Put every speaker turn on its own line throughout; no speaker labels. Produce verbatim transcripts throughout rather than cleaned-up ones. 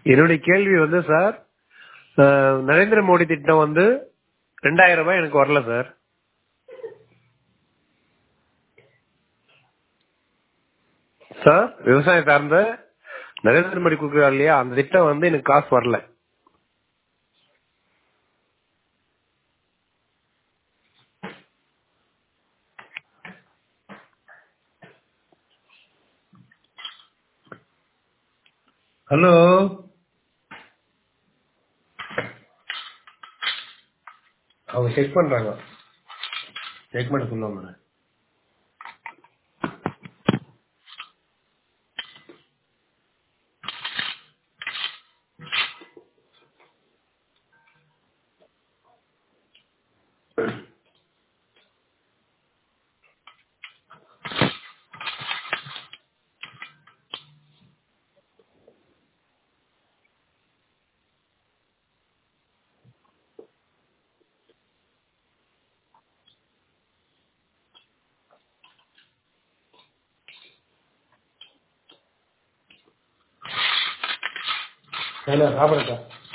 என்னுடைய கேள்வி வந்து சார், நரேந்திர மோடி திட்டம் வந்து ரெண்டாயிரம் ரூபாய் எனக்கு வரல சார். சார் விவசாயம் சார்ந்த நரேந்திர மோடி கொடுக்குறாரு இல்லையா, அந்த திட்டம் வந்து எனக்கு காசு வரல. ஹலோ, அவங்க செக் பண்றாங்க, செக் பண்ண சொல்லுவாங்க. சாப்பிடுறா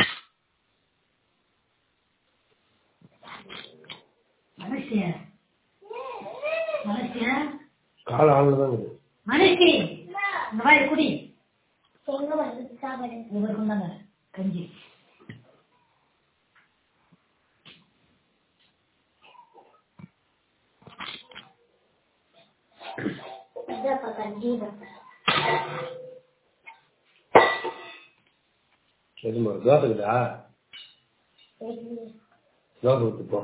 கால ஆளுதான் குடி கஞ்சி. தோசைக்குதா தோசை ஊத்துப்போ.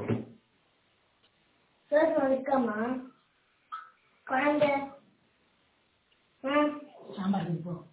சாம்பார்